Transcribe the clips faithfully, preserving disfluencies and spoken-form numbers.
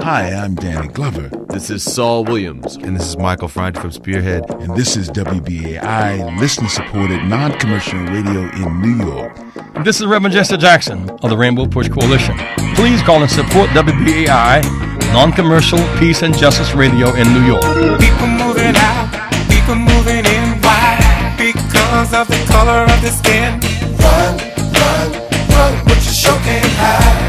Hi, I'm Danny Glover. This is Saul Williams. And this is Michael Franti from Spearhead. And this is W B A I, listener-supported, non-commercial radio in New York. And this is Reverend Jesse Jackson of the Rainbow Push Coalition. Please call and support W B A I, non-commercial peace and justice radio in New York. People moving out, people moving in. Why? Because of the color of the skin. Run, run, run, but you sure can't hide.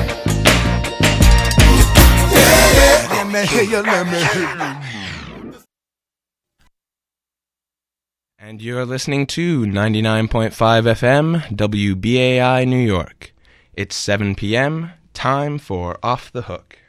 Let me hear you, let me hear you. And you're listening to ninety-nine point five F M, W B A I New York. It's seven p.m., time for Off the Hook.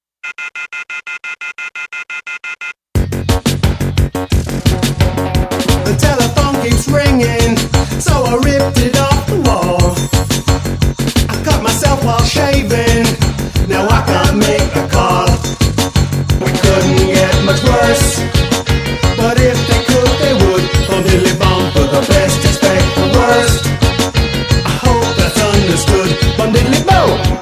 The telephone keeps ringing, so I ripped it off the wall. I cut myself while shaving, now I can't make a call. We couldn't get much worse, but if they could, they would. Bum diddly bum, for the best, expect the worst. I hope that's understood. Bum diddly bum.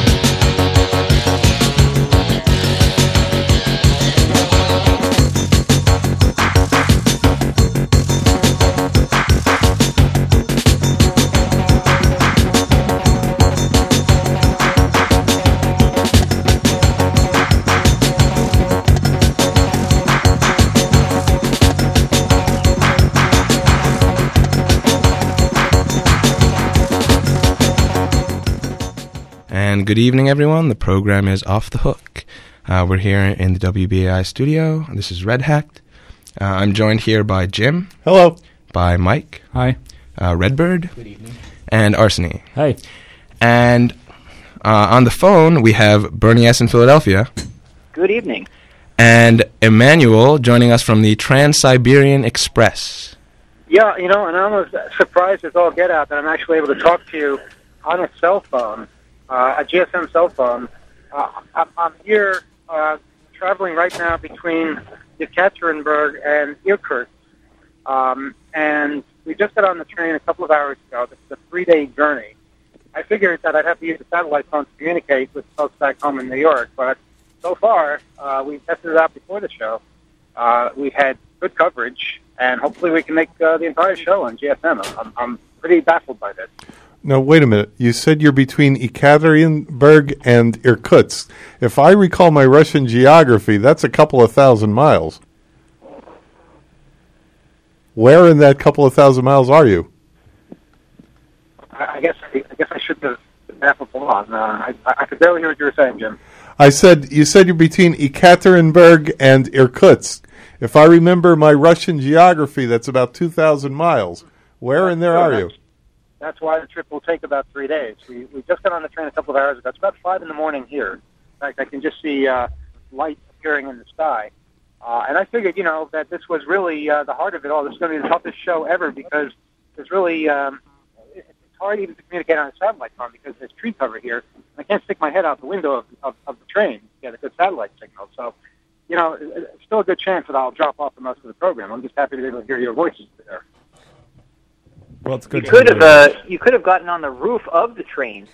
And good evening, everyone. The program is Off the Hook. Uh, we're here in the W B A I studio. This is Red Hacked. Uh, I'm joined here by Jim. Hello. By Mike. Hi. Uh, Redbird. Good evening. And Arseny. Hi. And uh, on the phone, we have Bernie S. in Philadelphia. Good evening. And Emmanuel joining us from the Trans-Siberian Express. Yeah, you know, and I'm almost surprised as all get out that I'm actually able to talk to you on a cell phone. Uh, a G S M cell phone. Uh, I'm, I'm here uh, traveling right now between Yekaterinburg and Irkutsk. Um, and we just got on the train a couple of hours ago. This is a three-day journey. I figured that I'd have to use a satellite phone to communicate with folks back home in New York, but so far, uh, we tested it out before the show. Uh, we had good coverage, and hopefully we can make uh, the entire show on G S M. I'm, I'm pretty baffled by this. Now, wait a minute. You said you're between Ekaterinburg and Irkutsk. If I recall my Russian geography, that's a couple of thousand miles. Where in that couple of thousand miles are you? I, I guess I, I guess I should have been baffled on. Uh, I, I could barely hear what you were saying, Jim. I said you said you're between Ekaterinburg and Irkutsk. If I remember my Russian geography, that's about two thousand miles. Where in there are you? That's why the trip will take about three days. We we just got on the train a couple of hours ago. It's about five in the morning here. In fact, I can just see uh, light appearing in the sky. Uh, and I figured, you know, that this was really uh, the heart of it all. This is going to be the toughest show ever because there's really, um, it's hard even to communicate on a satellite phone because there's tree cover here. I can't stick my head out the window of, of, of the train to get a good satellite signal. So, you know, it's still a good chance that I'll drop off for most of the program. I'm just happy to be able to hear your voices there. Well, it's good. You could have uh, you could have gotten on the roof of the train.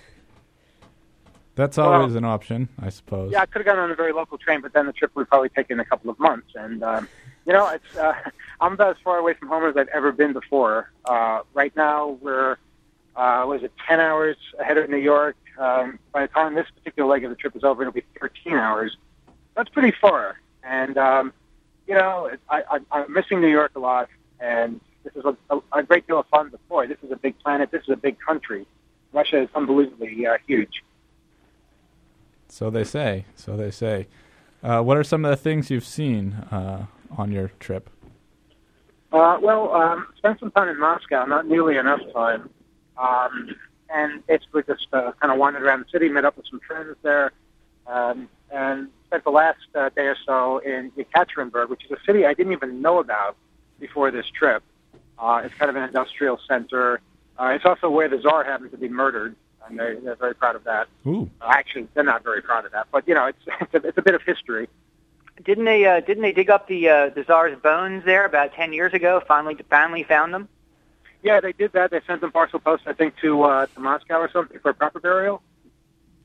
That's always well, an option, I suppose. Yeah, I could have gotten on a very local train, but then the trip would probably take in a couple of months. And um, you know, it's uh, I'm about as far away from home as I've ever been before. Uh, right now, we're uh, was it ten hours ahead of New York. Um, by the time this particular leg of the trip is over, it'll be thirteen hours. That's pretty far. And um, you know, I, I, I'm missing New York a lot, and this is a, a, a great deal of fun. But boy, this is a big planet. This is a big country. Russia is unbelievably uh, huge. So they say. So they say. Uh, what are some of the things you've seen uh, on your trip? Uh, well, um, spent some time in Moscow. Not nearly enough time. Um, and basically just uh, kind of wandered around the city, met up with some friends there, um, and spent the last uh, day or so in Yekaterinburg, which is a city I didn't even know about before this trip. Uh, it's kind of an industrial center. Uh, it's also where the Tsar happened to be murdered, and they're, they're very proud of that. Ooh. Uh, actually, they're not very proud of that, but you know, it's it's a, it's a bit of history. Didn't they uh, didn't they dig up the uh, the Tsar's bones there about ten years ago? Finally, finally found them. Yeah, they did that. They sent them parcel post, I think, to uh, to Moscow or something for a proper burial.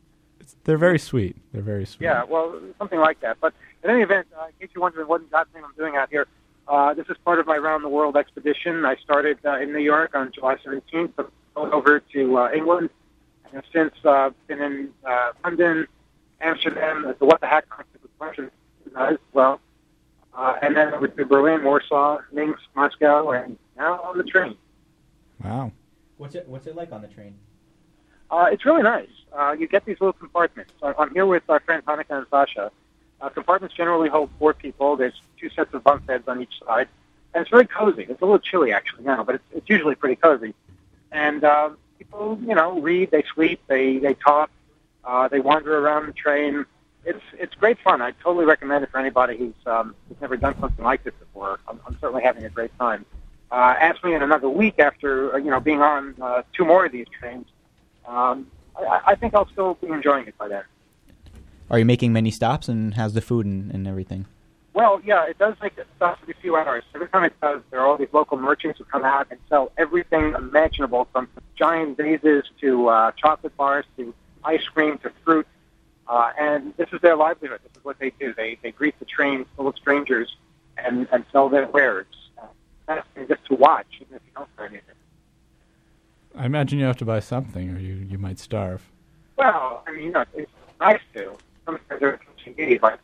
it's, they're very sweet. They're very sweet. Yeah, well, something like that. But in any event, uh, in case you're wondering what God's name I'm doing out here, uh, this is part of my round-the-world expedition. I started uh, in New York on July seventeenth, but went over to uh, England, and have since uh, been in uh, London, Amsterdam, at the What the Hack conference with Russian as well, uh, and then over to Berlin, Warsaw, Minsk, Moscow, and now on the train. Wow. What's it What's it like on the train? Uh, it's really nice. Uh, you get these little compartments. So I'm here with our friends Hanukkah and Sasha. Uh, compartments generally hold four people. There's two sets of bunk beds on each side. And it's very cozy. It's a little chilly, actually, now, but it's, it's usually pretty cozy. And uh, people, you know, read, they sleep, they, they talk, uh, they wander around the train. It's it's great fun. I totally recommend it for anybody who's, um, who's never done something like this before. I'm, I'm certainly having a great time. Uh, ask me in another week after, uh, you know, being on uh, two more of these trains. Um, I, I think I'll still be enjoying it by then. Are you making many stops, and how's the food and, and everything? Well, yeah, it does make it stops every few hours. Every time it does, there are all these local merchants who come out and sell everything imaginable, from giant vases to uh, chocolate bars to ice cream to fruit. Uh, and this is their livelihood. This is what they do. They they greet the train full of strangers and, and sell their wares. Uh, that's just to watch, even if you don't buy anything. I imagine you have to buy something, or you, you might starve. Well, I mean, you know, it's nice to. Sometimes they're cheap, like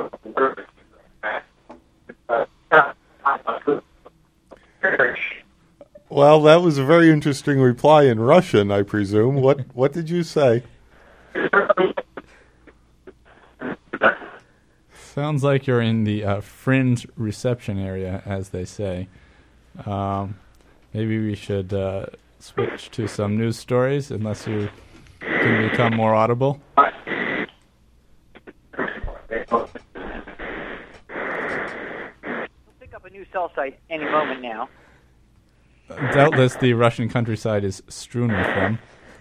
Well, that was a very interesting reply in Russian, I presume. What What did you say? Sounds like you're in the uh, fringe reception area, as they say. Um, maybe we should uh, switch to some news stories, unless you can become more audible. Pick up a new cell site any moment now. Doubtless the Russian countryside is strewn with them.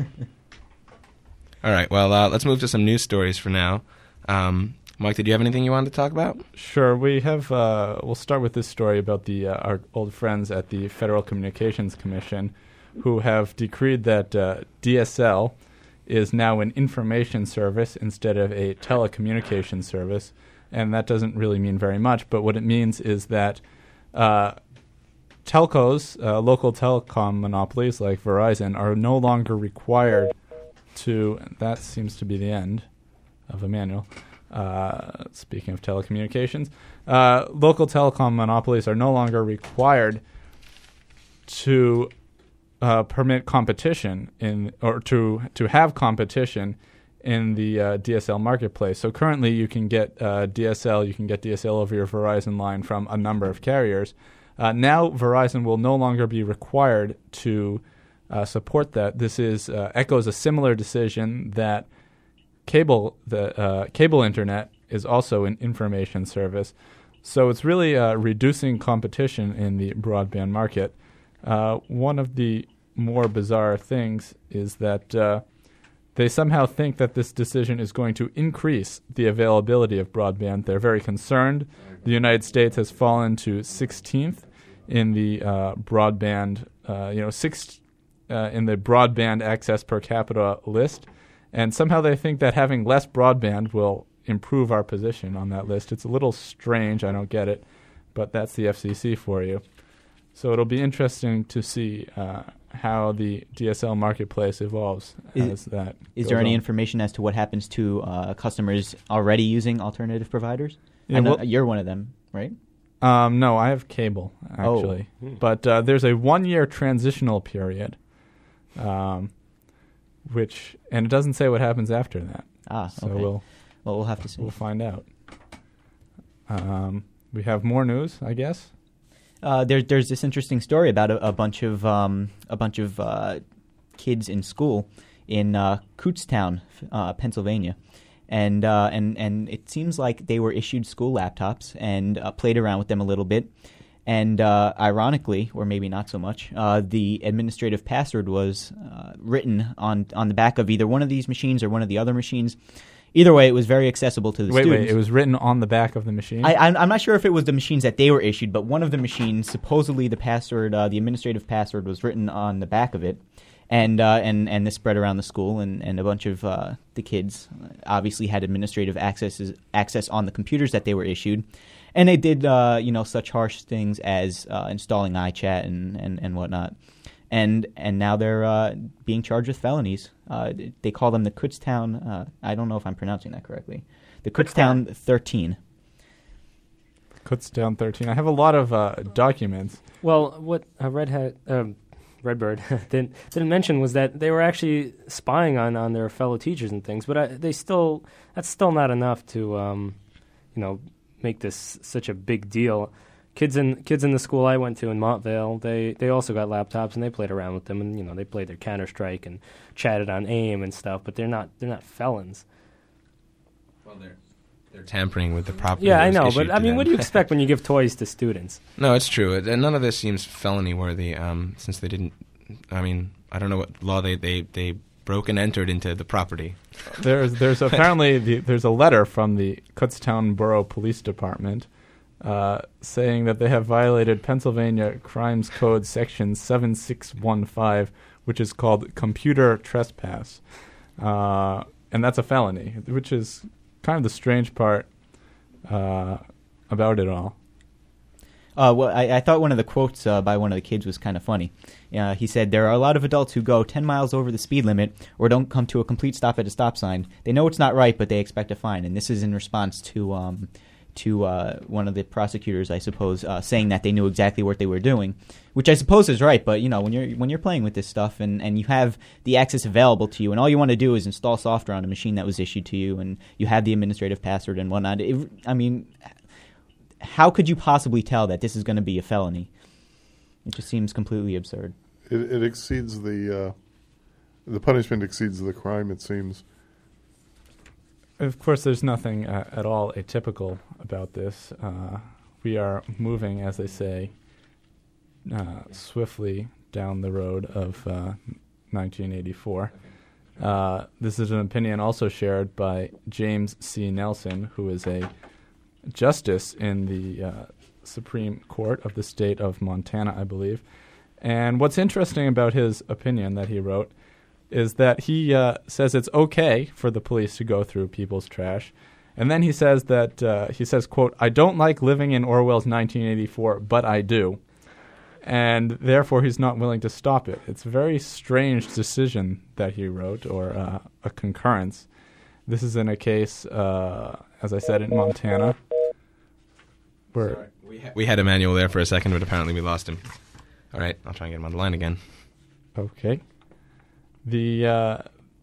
All right, well, uh, let's move to some news stories for now. Um, Mike, did you have anything you wanted to talk about? Sure. We have. Uh, we'll start with this story about the uh, our old friends at the Federal Communications Commission, who have decreed that uh, D S L is now an information service instead of a telecommunications service, and that doesn't really mean very much. But what it means is that uh, telcos, uh, local telecom monopolies like Verizon, are no longer required to. That seems to be the end of a manual. Uh, speaking of telecommunications, uh, local telecom monopolies are no longer required to uh, permit competition in, or to to have competition in the uh, D S L marketplace. So currently, you can get uh, D S L, you can get D S L over your Verizon line from a number of carriers. Uh, now, Verizon will no longer be required to uh, support that. This is uh, echoes a similar decision that. Cable, the uh, cable internet is also an information service, so it's really uh, reducing competition in the broadband market. Uh, one of the more bizarre things is that uh, they somehow think that this decision is going to increase the availability of broadband. They're very concerned. The United States has fallen to sixteenth in the uh, broadband, uh, you know, sixth uh, in the broadband access per capita list. And somehow they think that having less broadband will improve our position on that list. It's a little strange. I don't get it. But that's the F C C for you. So it'll be interesting to see uh, how the D S L marketplace evolves is, as that Is goes there any on. information as to what happens to uh, customers already using alternative providers? Yeah, I know well, you're one of them, right? Um, no, I have cable, actually. Oh. Hmm. But uh, there's a one-year transitional period. Um Which and it doesn't say what happens after that. Ah, so okay. we'll well we'll have to see. We'll find out. Um, we have more news, I guess. Uh, there's there's this interesting story about a, a bunch of um, a bunch of uh, kids in school in uh, Kutztown, uh, Pennsylvania, and uh, and and it seems like they were issued school laptops and uh, played around with them a little bit. And uh, ironically, or maybe not so much, uh, the administrative password was uh, written on, on the back of either one of these machines or one of the other machines. Either way, it was very accessible to the wait, students. Wait, wait, it was written on the back of the machine? I, I'm, I'm not sure if it was the machines that they were issued, but one of the machines, supposedly the password, uh, the administrative password was written on the back of it. And uh, and and this spread around the school, and, and a bunch of uh, the kids obviously had administrative access access on the computers that they were issued, and they did uh, you know such harsh things as uh, installing iChat and, and, and whatnot, and and now they're uh, being charged with felonies. Uh, they call them the Kutztown. Uh, I don't know if I'm pronouncing that correctly. The Kutztown thirteen. Kutztown thirteen. I have a lot of uh, documents. Well, what uh, Red Hat. Um, Redbird didn't didn't mention was that they were actually spying on, on their fellow teachers and things, but I, they still that's still not enough to um, you know make this such a big deal. Kids in kids in the school I went to in Montvale, they, they also got laptops and they played around with them, and you know they played their Counter Strike and chatted on AIM and stuff, but they're not they're not felons. Well, they're they're tampering with the property. Yeah, that I was know, issued but I to mean, them. what do you expect when you give toys to students? No, it's true. It, and none of this seems felony worthy, um, since they didn't. I mean, I don't know what law they, they, they broke and entered into the property. There's there's apparently the, there's a letter from the Kutztown Borough Police Department uh, saying that they have violated Pennsylvania Crimes Code Section seven six one five, which is called computer trespass, uh, and that's a felony, which is kind of the strange part uh, about it all. Uh, well, I, I thought one of the quotes uh, by one of the kids was kind of funny. Uh, he said, "There are a lot of adults who go ten miles over the speed limit or don't come to a complete stop at a stop sign. They know it's not right, but they expect a fine." And this is in response to um, to uh, one of the prosecutors, I suppose, uh, saying that they knew exactly what they were doing, which I suppose is right. But you know, when you're when you're playing with this stuff and, and you have the access available to you, and all you want to do is install software on a machine that was issued to you, and you have the administrative password and whatnot. It, I mean, how could you possibly tell that this is going to be a felony? It just seems completely absurd. It, it exceeds the uh, the punishment exceeds the crime. It seems. Of course, there's nothing uh, at all atypical about this. Uh, we are moving, as they say, uh, swiftly down the road of uh, nineteen eighty-four. Uh, this is an opinion also shared by James C. Nelson, who is a justice in the uh, Supreme Court of the state of Montana, I believe. And what's interesting about his opinion that he wrote is that he uh, says it's okay for the police to go through people's trash. And then he says that, uh, he says, quote, "I don't like living in Orwell's nineteen eighty-four, but I do." And therefore he's not willing to stop it. It's a very strange decision that he wrote, or uh, a concurrence. This is in a case, uh, as I said, in Montana. Where Sorry. We, ha- we had Emmanuel there for a second, but apparently we lost him. All right, I'll try and get him on the line again. Okay. The uh,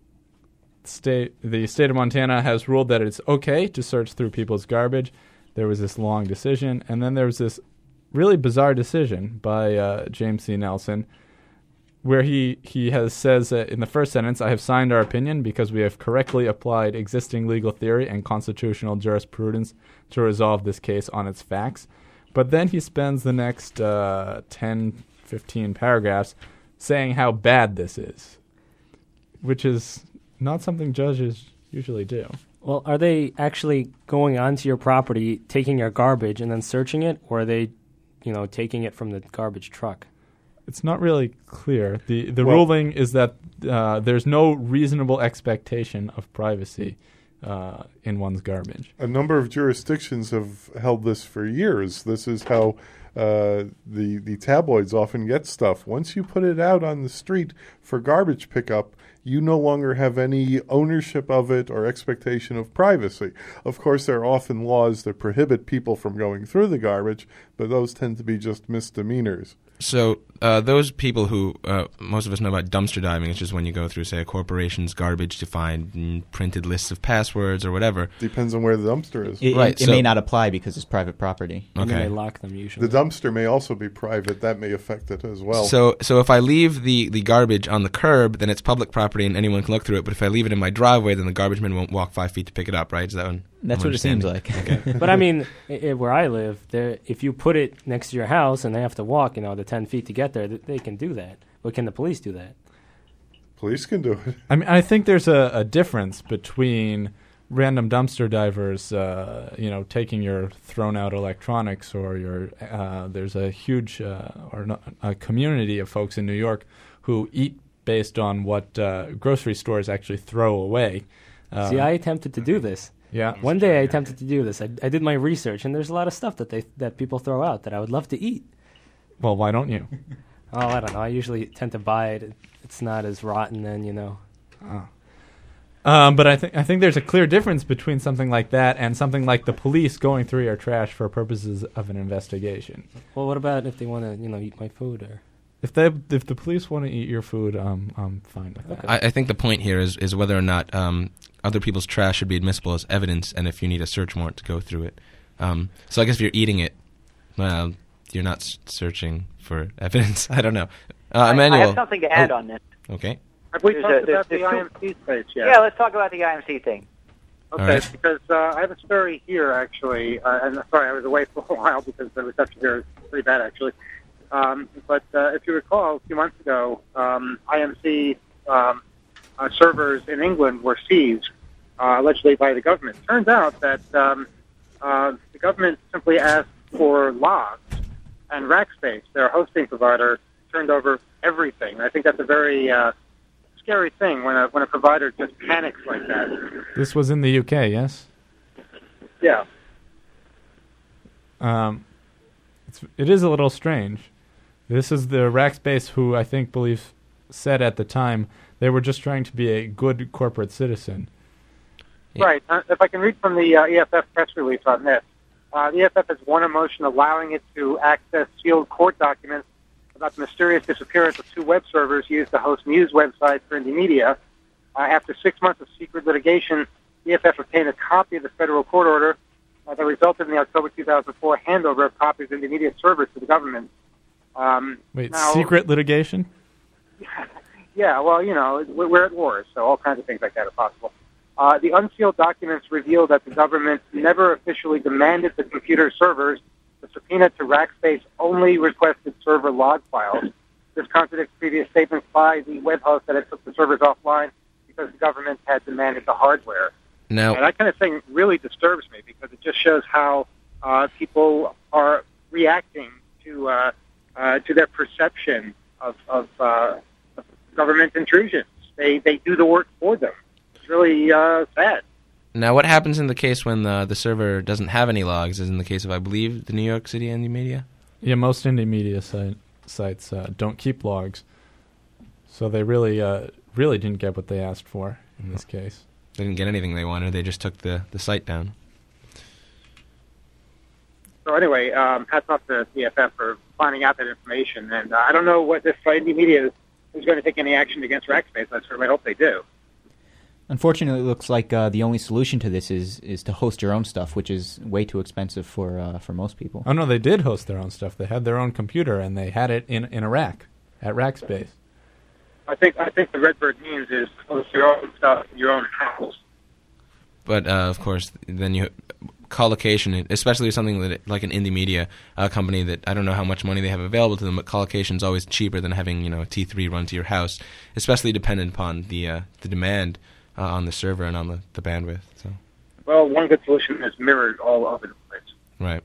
state the state of Montana has ruled that it's okay to search through people's garbage. There was this long decision, and then there was this really bizarre decision by uh, James C. Nelson, where he, he has says uh, in the first sentence, "I have signed our opinion because we have correctly applied existing legal theory and constitutional jurisprudence to resolve this case on its facts." But then he spends the next uh, ten, fifteen paragraphs saying how bad this is, which is not something judges usually do. Well, are they actually going onto your property, taking your garbage, and then searching it, or are they, you know, taking it from the garbage truck? It's not really clear. The the Well, ruling is that uh, there's no reasonable expectation of privacy uh, in one's garbage. A number of jurisdictions have held this for years. This is how uh, the the tabloids often get stuff. Once you put it out on the street for garbage pickup, you no longer have any ownership of it or expectation of privacy. Of course, there are often laws that prohibit people from going through the garbage, but those tend to be just misdemeanors. So uh, those people who, uh, most of us know about dumpster diving, which is when you go through, say, a corporation's garbage to find mm, printed lists of passwords or whatever. Depends on where the dumpster is. It, right, it, it so, may not apply because it's private property. And Okay. then they lock them usually. The dumpster may also be private. That may affect it as well. So so if I leave the, the garbage on the curb, then it's public property and anyone can look through it. But if I leave it in my driveway, then the garbage man won't walk five feet to pick it up, right? Is that one? That's what it seems like. Okay. But I mean, I, I, where I live, there, if you put it next to your house and they have to walk, you know, the ten feet to get there, th- they can do that. But can the police do that? Police can do it. I mean, I think there's a, a difference between random dumpster divers, uh, you know, taking your thrown out electronics, or your. Uh, there's a huge uh, or not, a community of folks in New York who eat based on what uh, grocery stores actually throw away. Uh, See, I attempted to do this. Yeah. One day I attempted to do this. I, I did my research, and there's a lot of stuff that they that people throw out that I would love to eat. Well, why don't you? Oh, I don't know. I usually tend to buy it. It's not as rotten then, you know. Oh. Um, but I think I think there's a clear difference between something like that and something like the police going through your trash for purposes of an investigation. Well, what about if they want to, you know, eat my food or? If they if the police want to eat your food, um, I'm fine with that. I, I think the point here is, is whether or not um, other people's trash should be admissible as evidence, and if you need a search warrant to go through it. Um, so I guess if you're eating it, well, you're not s- searching for evidence. I don't know. Uh, I, Emmanuel. I have something to add oh, on this. Okay. Have we There's talked a- there's- about the there's I two- M C space yet? Yeah, let's talk about the I M C thing. Okay, right. because uh, I have a story here, actually. Uh, and sorry, I was away for a while because the reception here is pretty bad, actually. Um, but uh, if you recall, a few months ago, um, I M C um, uh, servers in England were seized, uh, allegedly by the government. Turns out that um, uh, the government simply asked for logs, and Rackspace, their hosting provider, turned over everything. I think that's a very uh, scary thing when a when a provider just panics like that. This was in the U K, yes? Yeah. Um, it's, it is a little strange. This is the Rackspace who I think believes said at the time they were just trying to be a good corporate citizen. Yeah. Right. Uh, if I can read from the uh, E F F press release on this, uh, the E F F has won a motion allowing it to access sealed court documents about the mysterious disappearance of two web servers used to host news websites for Indie Media. Uh, after six months of secret litigation, the E F F obtained a copy of the federal court order uh, that resulted in the October two thousand four handover of copies of Indie Media servers to the government. Um, Wait, now, secret litigation? Yeah, well, you know, we're we're at war, so all kinds of things like that are possible. Uh, the unsealed documents reveal that the government never officially demanded the computer servers. The subpoena to Rackspace only requested server log files. This contradicts previous statements by the web host that it took the servers offline because the government had demanded the hardware. Now, And that kind of thing really disturbs me because it just shows how uh, people are reacting to uh, uh, to their perception of, of, uh, of government intrusions. They they do the work for them. It's really uh, sad. now, what happens in the case when the, the server doesn't have any logs, as in the case of, I believe, the New York City Indie Media? Yeah, most indie media site, sites uh, don't keep logs, so they really, uh, really didn't get what they asked for in this case. They didn't get anything they wanted. They just took the, the site down. So anyway, um, hats off to the E F F for finding out that information. And uh, I don't know what if Indie Media is, is going to take any action against Rackspace. I certainly hope they do. Unfortunately, it looks like uh, the only solution to this is is to host your own stuff, which is way too expensive for uh, for most people. Oh no, they did host their own stuff. They had their own computer and they had it in in a rack at Rackspace. I think I think the Redbird means is host your own stuff in your own house. But, uh, of course, then you collocation, especially something that, like an indie media uh, company that I don't know how much money they have available to them, but collocation is always cheaper than having, you know, a T three run to your house, especially dependent upon the uh, the demand uh, on the server and on the, the bandwidth. So, Well, one good solution is mirrored all over the place. right.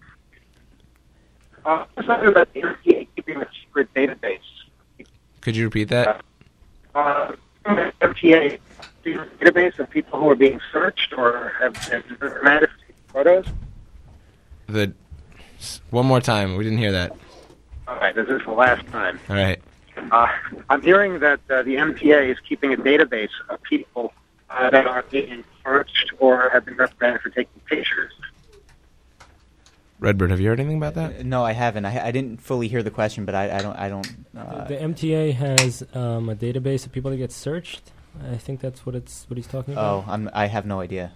Uh, let's talk about the M T A keeping a secret database. Could you repeat that? Uh, M T A database of people who are being searched or have been dramatic photos. The one more time. We didn't hear that. All right, this is the last time. All right. Uh, I'm hearing that uh, the M T A is keeping a database of people uh, that are being searched or have been reprimanded for taking pictures. Redbird, have you heard anything about that? Uh, No, I haven't. I, I didn't fully hear the question, but I, I don't. I don't. Uh, The M T A has um, a database of people that get searched. I think that's what it's what he's talking about. oh, I'm, I have no idea.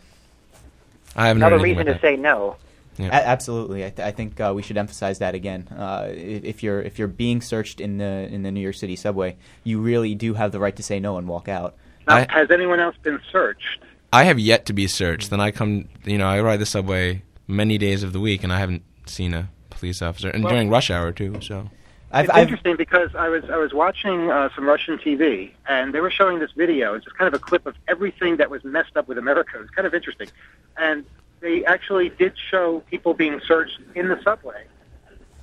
I haven't heard Another anything reason about to that. say no. Yeah. A- absolutely, I, th- I think uh, we should emphasize that again. Uh, if, if you're if you're being searched in the in the New York City subway, you really do have the right to say no and walk out. Now, I- has anyone else been searched? I have yet to be searched. Then I come, you know, I ride the subway many days of the week, and I haven't seen a police officer, and Well- during rush hour too. So, I've, It's I've, interesting because I was I was watching uh, some Russian T V and they were showing this video. It's just kind of a clip of everything that was messed up with America. It was kind of interesting, and they actually did show people being searched in the subway.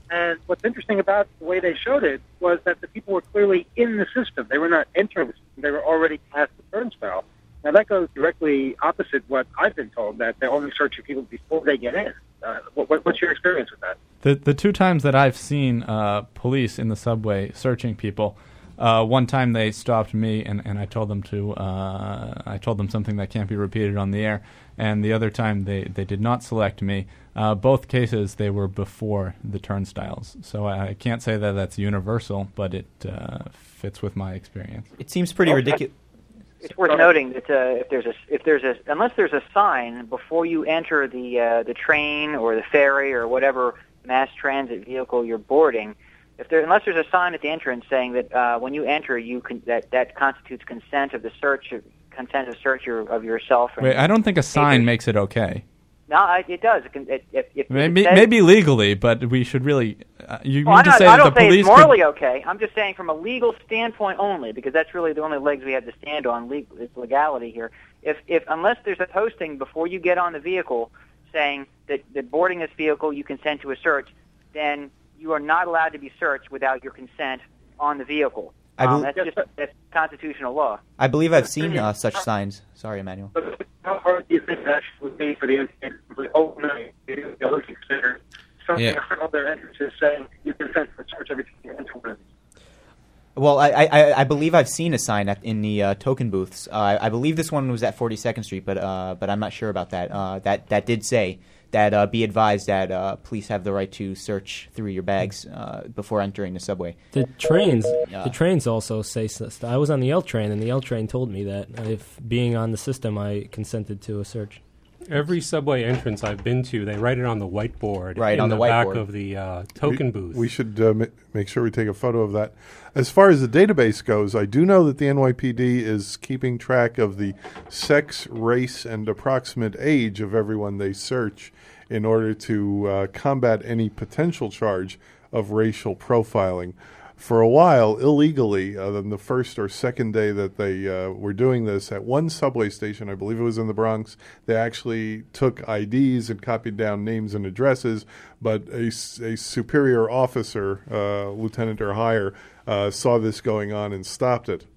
And what's interesting about the way they showed it was that the people were clearly in the system. They were not entering the system. They were already past the turnstile. Now, that goes directly opposite what I've been told, that they're only searching people before they get in. Uh, what, what's your experience with that? The the two times that I've seen uh, police in the subway searching people, uh, one time they stopped me and, and I told them to uh, I told them something that can't be repeated on the air, and the other time they, they did not select me. Uh, both cases they were before the turnstiles, so I, I can't say that that's universal, but it uh, fits with my experience. It seems pretty Okay. ridiculous. It's worth noting that uh, if there's a if there's a unless there's a sign before you enter the uh, the train or the ferry or whatever mass transit vehicle you're boarding, if there unless there's a sign at the entrance saying that uh, when you enter you can that that constitutes consent of the search consent of search your, of yourself. And Wait, I don't think a sign makes it okay. No, I, it does. It can, it, if, if Maybe it says, maybe legally, but we should really. Uh, you well, mean I'm to not, say I that don't the say police it's morally could, okay. I'm just saying from a legal standpoint only, because that's really the only legs we have to stand on. Legal, it's legality here. If if unless there's a posting before you get on the vehicle saying that, that boarding this vehicle you consent to a search, then you are not allowed to be searched without your consent on the vehicle. I Um, bel- that's just that's constitutional law. I believe I've seen uh, such signs. Sorry, Emmanuel. How hard do you think that would be for the engineers to overnight to consider something Yeah. on their entrances saying you consent to search every time you enter one of these? Well, I, I, I believe I've seen a sign at, in the uh, token booths. Uh, I, I believe this one was at forty-second Street, but uh, but I'm not sure about that. Uh, that that did say that uh, be advised that uh, police have the right to search through your bags uh, before entering the subway. The trains, Yeah. the trains also say. s- I was on the L train, and the L train told me that if being on the system, I consented to a search. Every subway entrance I've been to, they write it on the whiteboard Right, in on the, the back whiteboard. of the uh, token we, booth. We should uh, ma- make sure we take a photo of that. As far as the database goes, I do know that the N Y P D is keeping track of the sex, race, and approximate age of everyone they search in order to uh, combat any potential charge of racial profiling. For a while, illegally, uh, on the first or second day that they uh, were doing this, at one subway station, I believe it was in the Bronx, they actually took I Ds and copied down names and addresses, but a, s- a superior officer, uh, lieutenant or higher, uh, saw this going on and stopped it.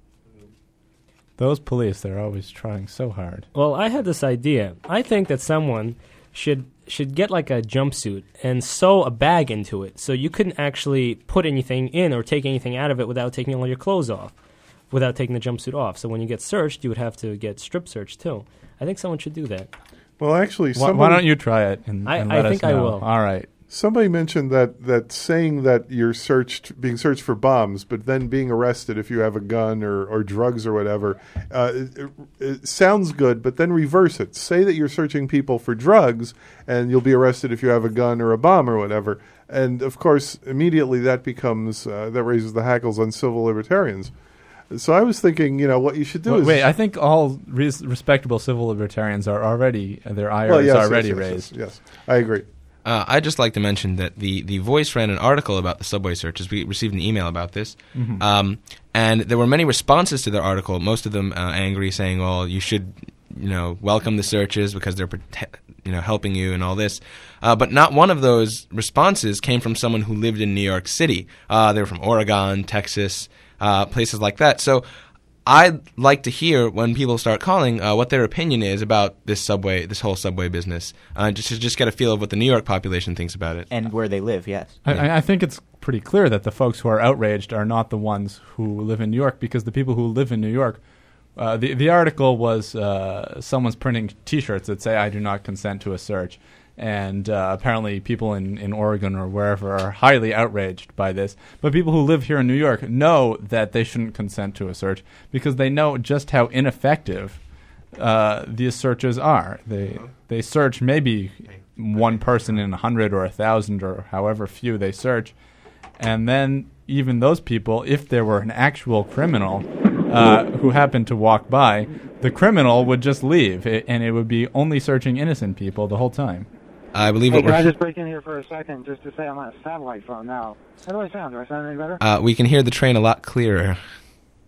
those police, they're always trying so hard. Well, I had this idea. I think that someone should should get like a jumpsuit and sew a bag into it, so you couldn't actually put anything in or take anything out of it without taking all your clothes off, without taking the jumpsuit off. So when you get searched, you would have to get strip searched too. I think someone should do that. Well, actually, Why, somebody, why don't you try it and, I- and I let us think I know? will. All right. Somebody mentioned that, that saying that you're searched, being searched for bombs, but then being arrested if you have a gun or, or drugs or whatever, uh, it, it, it sounds good, but then reverse it. Say that you're searching people for drugs, and you'll be arrested if you have a gun or a bomb or whatever. And, of course, immediately that becomes, uh, that raises the hackles on civil libertarians. So I was thinking, you know, what you should do Wait, is... wait, I think all res- respectable civil libertarians are already, their I R Well, is yes, already yes, yes, raised. Yes, yes, I agree. Uh, I'd just like to mention that the, the Voice ran an article about the subway searches. We received an email about this. Mhm. Um, and there were many responses to their article, most of them uh, angry, saying, well, you should you know, welcome the searches because they're prote- you know, helping you and all this. Uh, but not one of those responses came from someone who lived in New York City. Uh, they were from Oregon, Texas, uh, places like that. So I'd like to hear when people start calling uh, what their opinion is about this subway, this whole subway business, uh, just to just get a feel of what the New York population thinks about it. And where they live, yes. I, I- I think it's pretty clear that the folks who are outraged are not the ones who live in New York, because the people who live in New York, uh, the the article was uh, someone's printing T-shirts that say "I do not consent to a search," and uh, apparently people in, in Oregon or wherever are highly outraged by this. But people who live here in New York know that they shouldn't consent to a search because they know just how ineffective uh, these searches are. They they search maybe one person in a hundred or a thousand or however few they search, and then even those people, if there were an actual criminal uh, who happened to walk by, the criminal would just leave, it, and it would be only searching innocent people the whole time. I believe Hey, what can I we're... just break in here for a second just to say I'm on a satellite phone now? How do I sound? Do I sound any better? Uh, we can hear the train a lot clearer.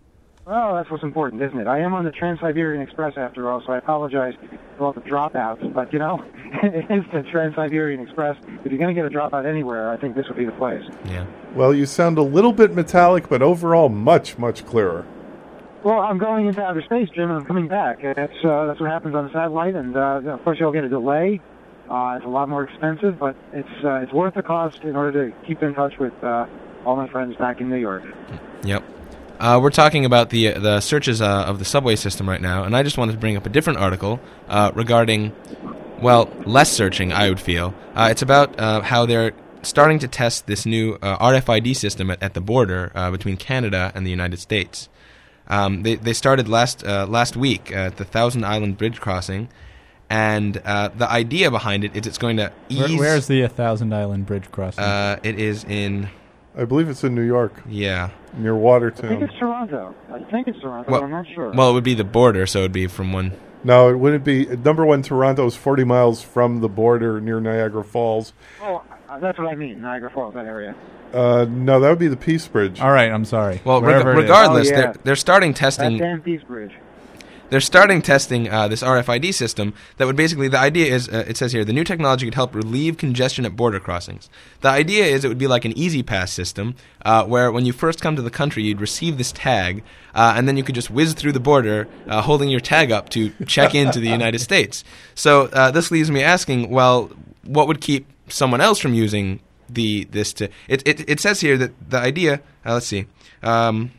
Well, that's what's important, isn't it? I am on the Trans-Siberian Express after all, so I apologize for all the dropouts. But, you know, it is the Trans-Siberian Express. If you're going to get a dropout anywhere, I think this would be the place. Yeah. Well, you sound a little bit metallic, but overall much, much clearer. Well, I'm going into outer space, Jim, and I'm coming back. That's, uh, that's what happens on the satellite, and, uh, of course, you'll get a delay. Uh, it's a lot more expensive, but it's uh, it's worth the cost in order to keep in touch with uh, all my friends back in New York. Yep. Uh, we're talking about the the searches uh, of the subway system right now, and I just wanted to bring up a different article uh, regarding, well, less searching, I would feel. Uh, it's about uh, how they're starting to test this new uh, R F I D system at, at the border uh, between Canada and the United States. Um, they they started last uh, last week at the Thousand Island Bridge crossing, and uh, the idea behind it is it's going to ease... Where, where's the uh, Thousand Island Bridge crossing? Uh, it is in... I believe it's in New York. Yeah. Near I Watertown. think it's Toronto. I think it's Toronto, Well, but I'm not sure. well, it would be the border, so it would be from one... No, it wouldn't be. Number one, Toronto is forty miles from the border near Niagara Falls. Oh, uh, that's what I mean, Niagara Falls, that area. Uh, no, that would be the Peace Bridge. All right, I'm sorry. Well, reg- Wherever it is. regardless, Oh, yeah. they're, they're starting testing... That damn Peace Bridge. They're starting testing uh, this R F I D system that would basically, the idea is, uh, it says here, the new technology could help relieve congestion at border crossings. The idea is it would be like an Easy Pass system uh, where when you first come to the country, you'd receive this tag, uh, and then you could just whiz through the border uh, holding your tag up to check into the United States. So uh, this leaves me asking, well, what would keep someone else from using the this to... It, it, it says here that the idea, uh, let's see... Um,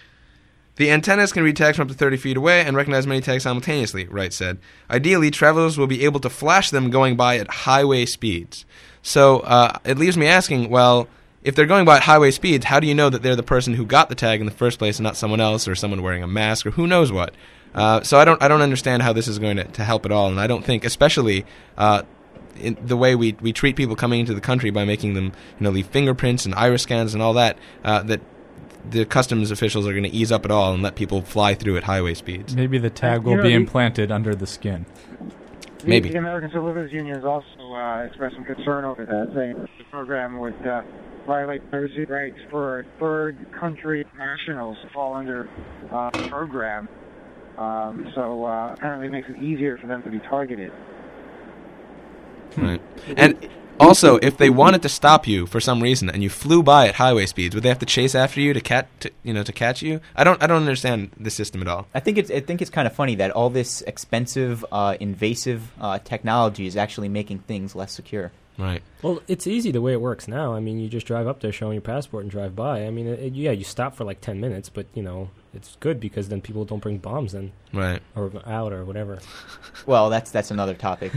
The antennas can read tags from up to thirty feet away and recognize many tags simultaneously, Wright said. Ideally, travelers will be able to flash them going by at highway speeds. So uh, it leaves me asking, well, if they're going by at highway speeds, how do you know that they're the person who got the tag in the first place and not someone else or someone wearing a mask or who knows what? Uh, so I don't I don't understand how this is going to, to help at all, and I don't think, especially uh, in the way we, we treat people coming into the country by making them, you know, leave fingerprints and iris scans and all that, uh, that the customs officials are going to ease up at all and let people fly through at highway speeds. Maybe the tag You will know, be the- implanted under the skin. The, Maybe. The American Civil Liberties Union has also uh, expressed some concern over that, saying that the program would uh, violate privacy rights for third country nationals to fall under uh, the program. Um, so uh, apparently it makes it easier for them to be targeted. Right. And also, if they wanted to stop you for some reason and you flew by at highway speeds, would they have to chase after you to cat, to, you know, to catch you? I don't, I don't understand the system at all. I think it's I think it's kind of funny that all this expensive, uh, invasive uh, technology is actually making things less secure. Right. Well, it's easy the way it works now. I mean, you just drive up there, show them your passport, and drive by. I mean, it, it- yeah, you stop for like ten minutes, but you know, it's good because then people don't bring bombs in, Right. or out, or whatever. Well, that's that's another topic.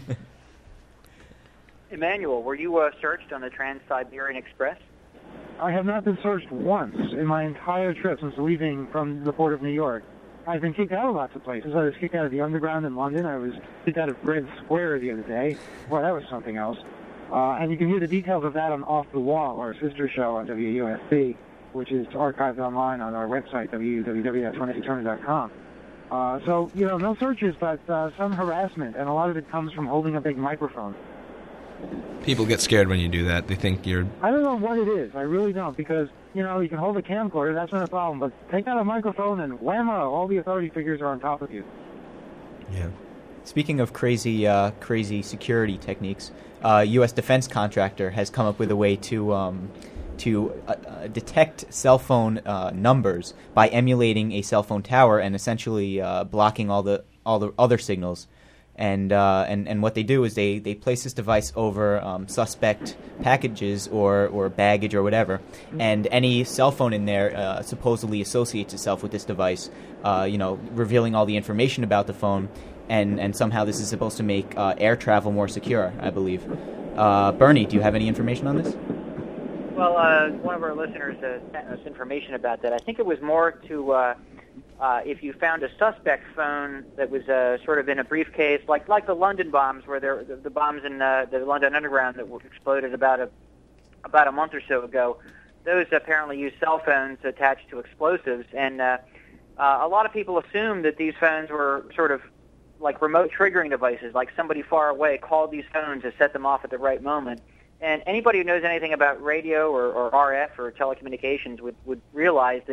Emmanuel, were you uh, searched on the Trans-Siberian Express? I have not been searched once in my entire trip since leaving from the port of New York. I've been kicked out of lots of places. I was kicked out of the Underground in London. I was kicked out of Red Square the other day. Well, that was something else. Uh, and you can hear the details of that on Off the Wall, our sister show on W U S B, which is archived online on our website, w w w dot twenty turner dot com. Uh, so, you know, no searches, but uh, some harassment, and a lot of it comes from holding a big microphone. People get scared when you do that. They think you're... I don't know what it is. I really don't, because, you know, you can hold a camcorder, that's not a problem, but take out a microphone and whammo, all the authority figures are on top of you. Yeah. Speaking of crazy, uh, crazy security techniques, uh, U S defense contractor has come up with a way to um, to uh, uh, detect cell phone uh, numbers by emulating a cell phone tower and essentially uh, blocking all the all the other signals. And uh, and and what they do is they, they place this device over um, suspect packages or, or baggage or whatever, and any cell phone in there uh, supposedly associates itself with this device, uh, you know, revealing all the information about the phone, and, and somehow this is supposed to make uh, air travel more secure, I believe. Uh, Bernie, do you have any information on this? Well, uh, one of our listeners uh, sent us information about that. I think it was more to uh, uh, if you found a suspect phone that was uh, sort of in a briefcase, like like the London bombs, where there the, the bombs in uh, the London Underground that were exploded about a about a month or so ago. Those apparently use cell phones attached to explosives, and uh, uh, a lot of people assumed that these phones were sort of like remote triggering devices, like somebody far away called these phones to set them off at the right moment. And anybody who knows anything about radio or, or R F or telecommunications would, would realize that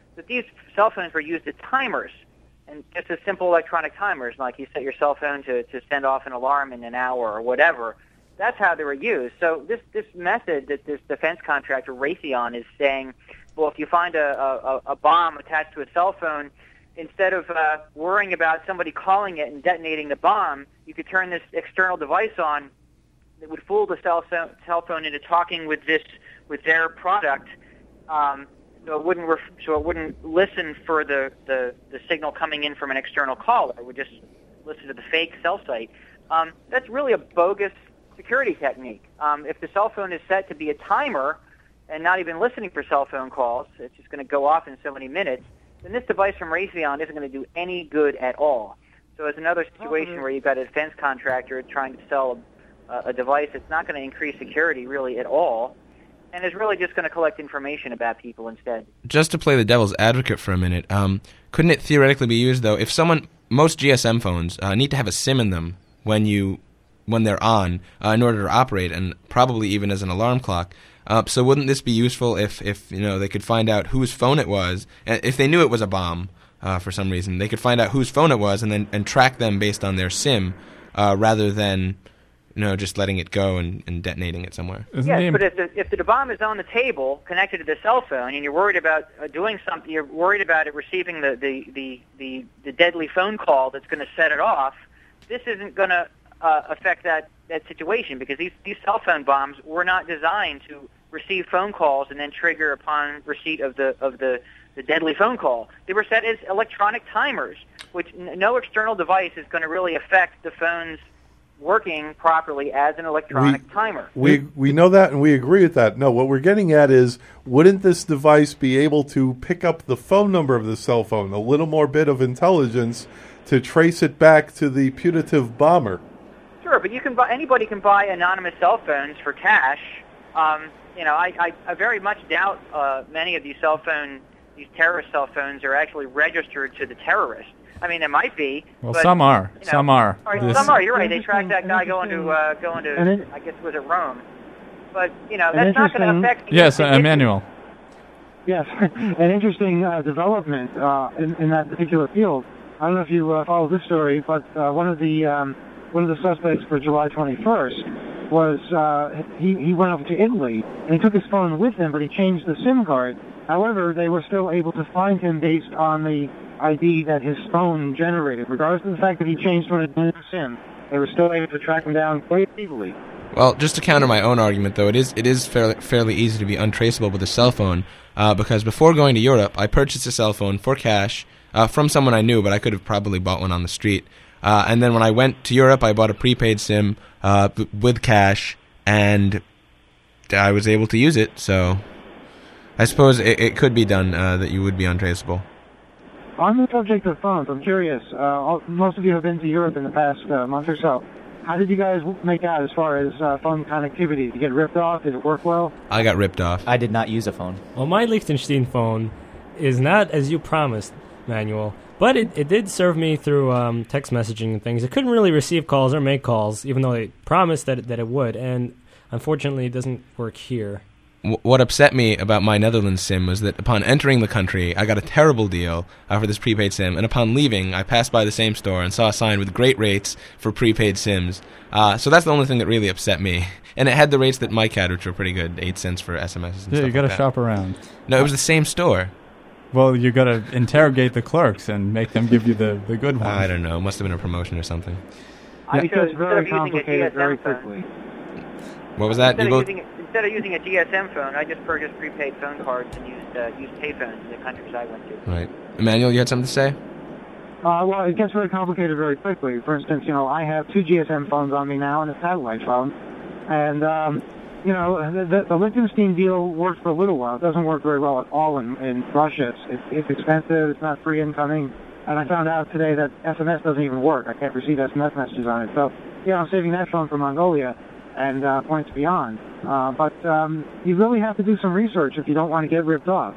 that these cell phones were used as timers, and just as simple electronic timers, like you set your cell phone to, to send off an alarm in an hour or whatever. That's how they were used. So this, this method that this defense contractor, Raytheon, is saying, well, if you find a, a, a bomb attached to a cell phone, instead of uh, worrying about somebody calling it and detonating the bomb, you could turn this external device on that would fool the cell, cell phone into talking with this with their product, um, so it wouldn't ref- so it wouldn't listen for the, the, the signal coming in from an external caller. It would just listen to the fake cell site. Um, that's really a bogus security technique. Um, if the cell phone is set to be a timer and not even listening for cell phone calls, it's just going to go off in so many minutes, then this device from Raytheon isn't going to do any good at all. So it's another situation where you've got a defense contractor trying to sell a, a device that's not going to increase security really at all, and is really just going to collect information about people instead. Just to play the devil's advocate for a minute, um, couldn't it theoretically be used, though, if someone, most G S M phones uh, need to have a SIM in them when you when they're on uh, in order to operate, and probably even as an alarm clock. Uh, so wouldn't this be useful if, if you know they could find out whose phone it was, and if they knew it was a bomb uh, for some reason, they could find out whose phone it was and then and track them based on their SIM uh, rather than you know just letting it go and, and detonating it somewhere. Isn't yes, but if the, if the bomb is on the table connected to the cell phone and you're worried about uh, doing something, you're worried about it receiving the, the, the, the, the deadly phone call that's going to set it off, this isn't going to uh, affect that, that situation because these, these cell phone bombs were not designed to receive phone calls and then trigger upon receipt of the of the, the deadly phone call. They were set as electronic timers, which n- no external device is going to really affect the phone's working properly as an electronic we, timer. We we know that and we agree with that. No, what we're getting at is, wouldn't this device be able to pick up the phone number of the cell phone, a little more bit of intelligence to trace it back to the putative bomber? Sure, but you can buy, anybody can buy anonymous cell phones for cash. Um, you know, I, I, I very much doubt uh, many of these cell phone, these terrorist cell phones are actually registered to the terrorists. I mean, there might be. Well, but, some are. You know, some are. All right, This- some are. You're right. They tracked that guy going to uh, going to. I guess was it Rome? But you know, An that's not going to interesting- affect. Yes, the uh, Emmanuel. Yes, an interesting uh, development uh, in, in that particular field. I don't know if you uh, follow this story, but uh, one of the um, one of the suspects for July twenty-first was uh, he he went over to Italy and he took his phone with him, but he changed the SIM card. However, they were still able to find him based on the I D that his phone generated, regardless of the fact that he changed from a new SIM. They were still able to track him down quite easily. Well, just to counter my own argument, though, it is it is fairly, fairly easy to be untraceable with a cell phone, uh, because before going to Europe, I purchased a cell phone for cash uh, from someone I knew, but I could have probably bought one on the street. Uh, and then when I went to Europe, I bought a prepaid SIM uh, b- with cash, and I was able to use it. So I suppose it, it could be done uh, that you would be untraceable. On the subject of phones, I'm curious. Uh, all, most of you have been to Europe in the past uh, month or so. How did you guys make out as far as uh, phone connectivity? Did you get ripped off? Did it work well? I got ripped off. I did not use a phone. Well, my Liechtenstein phone is not as you promised, Manuel, but it, it did serve me through um, text messaging and things. It couldn't really receive calls or make calls, even though they promised that it, that it would, and unfortunately it doesn't work here. What upset me about my Netherlands SIM was that upon entering the country, I got a terrible deal uh, for this prepaid SIM, and upon leaving, I passed by the same store and saw a sign with great rates for prepaid SIMs. Uh, so that's the only thing that really upset me. And it had the rates that Mike had, which were pretty good, eight cents for S M Ss and Yeah, stuff you got to like that. shop around. No, it was the same store. Well, you got to interrogate the clerks and make them give you the, the good one. I don't know. It must have been a promotion or something. I It chose, gets very instead of using a complicated G S M very phone, quickly. What was that? Instead You of, both... using, instead of using a G S M phone, I just purchased prepaid phone cards and used uh, used payphones in the countries I went to. Right. Emmanuel, you had something to say? Uh, well, it gets very complicated very quickly. For instance, you know, I have two G S M phones on me now and a satellite phone. And, um, you know, the, the, the Liechtenstein deal works for a little while. It doesn't work very well at all in, in Russia. It's, it's, it's expensive. It's not free incoming. And I found out today that S M S doesn't even work. I can't receive S M S messages on it. So, yeah, I'm saving that phone for Mongolia and uh, points beyond. Uh, but um, you really have to do some research if you don't want to get ripped off.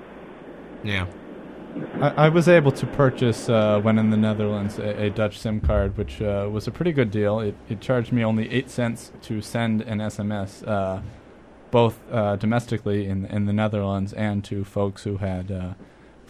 Yeah. I, I was able to purchase, uh, when in the Netherlands, a, a Dutch SIM card, which uh, was a pretty good deal. It, it charged me only eight cents to send an S M S, uh, both uh, domestically in in the Netherlands and to folks who had uh,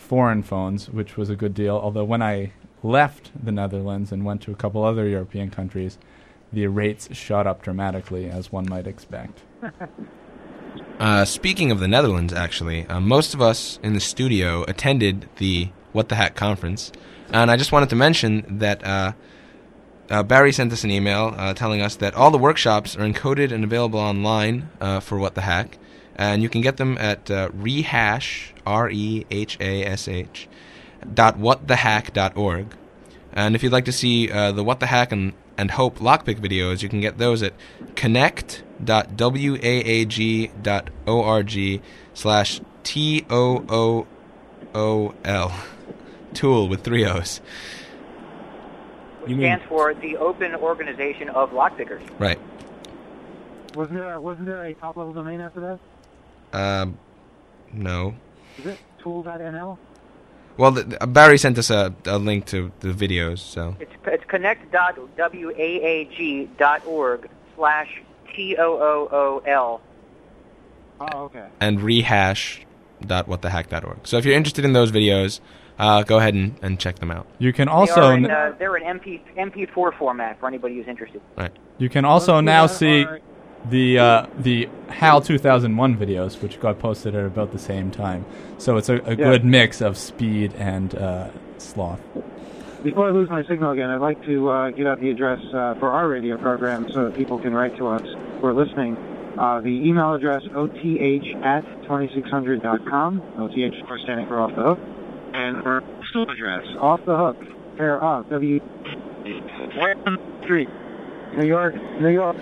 foreign phones, which was a good deal. Although when I left the Netherlands and went to a couple other European countries, the rates shot up dramatically, as one might expect. Uh, speaking of the Netherlands, actually, uh, most of us in the studio attended the What the Hack conference, and I just wanted to mention that uh, uh, Barry sent us an email uh, telling us that all the workshops are encoded and available online uh, for What the Hack, and you can get them at uh, rehash, R E H A S H, dot what the hack dot org. And if you'd like to see uh, the What the Hack and, and Hope lockpick videos, you can get those at connect dot waag dot org slash T O O O L. Tool with three O's. Which stands for the Open Organization of Lockpickers. Right. Wasn't there, wasn't there a top-level domain after that? Um, no. Is it tool dot N L? Well, the, uh, Barry sent us a, a link to the videos, so. It's, it's connect dot waag dot org slash T O O O L. Oh, okay. And rehash dot what the hack dot org. So if you're interested in those videos, uh, go ahead and, and check them out. You can They also are in, uh, they're in M P, M P four format for anybody who's interested. Right. you can also now see the uh, the HAL two thousand one videos, which got posted at about the same time. So it's a, a Yeah. good mix of speed and uh, sloth. Before I lose my signal again, I'd like to uh, get out the address uh, for our radio program so that people can write to us who are listening. Uh, the email address, O T H at twenty-six hundred dot com. O T H, of course, standing for Off the Hook. And our postal address, Off the Hook, care of W Street, New York, New York.